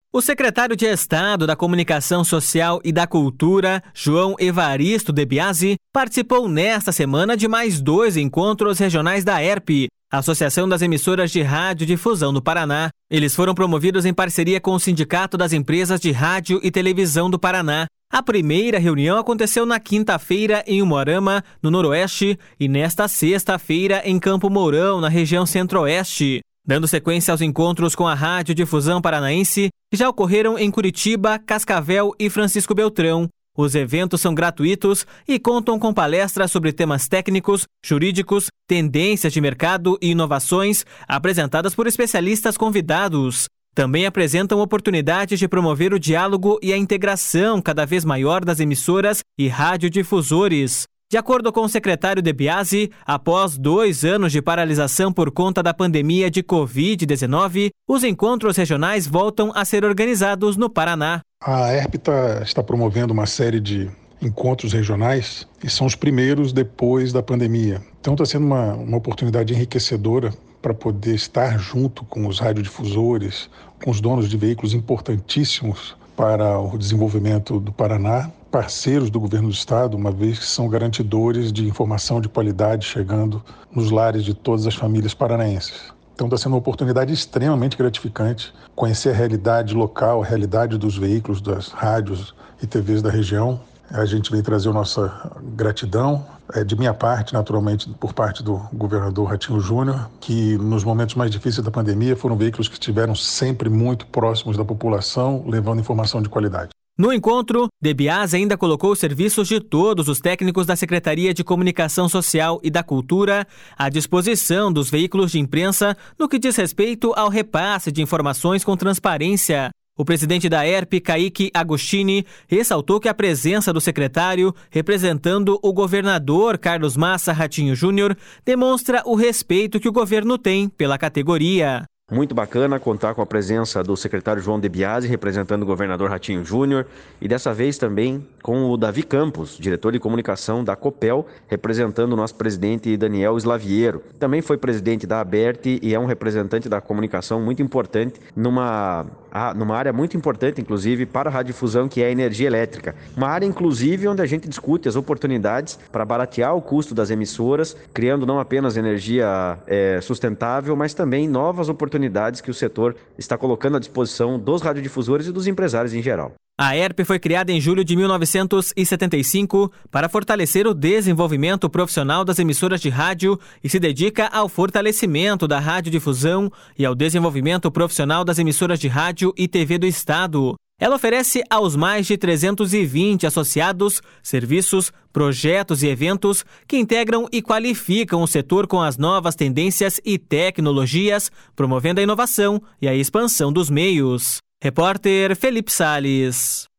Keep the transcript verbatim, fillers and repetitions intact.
O secretário de Estado da Comunicação Social e da Cultura, João Evaristo De Biasi, participou nesta semana de mais dois encontros regionais da A E R P, Associação das Emissoras de Rádio Difusão do Paraná. Eles foram promovidos em parceria com o Sindicato das Empresas de Rádio e Televisão do Paraná. A primeira reunião aconteceu na quinta-feira em Umuarama, no Noroeste, e nesta sexta-feira em Campo Mourão, na região Centro-Oeste. Dando sequência aos encontros com a Rádio Difusão Paranaense, que já ocorreram em Curitiba, Cascavel e Francisco Beltrão. Os eventos são gratuitos e contam com palestras sobre temas técnicos, jurídicos, tendências de mercado e inovações, apresentadas por especialistas convidados. Também apresentam oportunidades de promover o diálogo e a integração cada vez maior das emissoras e radiodifusores. De acordo com o secretário De Biasi, após dois anos de paralisação por conta da pandemia de covid dezenove, os encontros regionais voltam a ser organizados no Paraná. A A E R P tá, está promovendo uma série de encontros regionais e são os primeiros depois da pandemia. Então está sendo uma, uma oportunidade enriquecedora para poder estar junto com os radiodifusores, com os donos de veículos importantíssimos para o desenvolvimento do Paraná, parceiros do governo do estado, uma vez que são garantidores de informação de qualidade chegando nos lares de todas as famílias paranaenses. Então está sendo uma oportunidade extremamente gratificante conhecer a realidade local, a realidade dos veículos, das rádios e T Vs da região. A gente vem trazer a nossa gratidão, é, de minha parte, naturalmente, por parte do governador Ratinho Júnior, que nos momentos mais difíceis da pandemia foram veículos que estiveram sempre muito próximos da população, levando informação de qualidade. No encontro, De Biasi ainda colocou os serviços de todos os técnicos da Secretaria de Comunicação Social e da Cultura à disposição dos veículos de imprensa no que diz respeito ao repasse de informações com transparência. O presidente da A E R P, Kaique Agostini, ressaltou que a presença do secretário, representando o governador Carlos Massa Ratinho Júnior, demonstra o respeito que o governo tem pela categoria. Muito bacana contar com a presença do secretário João De Biasi, representando o governador Ratinho Júnior, e dessa vez também com o Davi Campos, diretor de comunicação da Copel, representando o nosso presidente Daniel Slaviero. Também foi presidente da Aberte e é um representante da comunicação muito importante numa, numa área muito importante, inclusive, para a radiodifusão, que é a energia elétrica. Uma área, inclusive, onde a gente discute as oportunidades para baratear o custo das emissoras, criando não apenas energia é, sustentável, mas também novas oportunidades que o setor está colocando à disposição dos radiodifusores e dos empresários em geral. A A E R P foi criada em julho de mil novecentos e setenta e cinco para fortalecer o desenvolvimento profissional das emissoras de rádio e se dedica ao fortalecimento da radiodifusão e ao desenvolvimento profissional das emissoras de rádio e T V do Estado. Ela oferece aos mais de trezentos e vinte associados, serviços, projetos e eventos que integram e qualificam o setor com as novas tendências e tecnologias, promovendo a inovação e a expansão dos meios. Repórter Felipe Salles.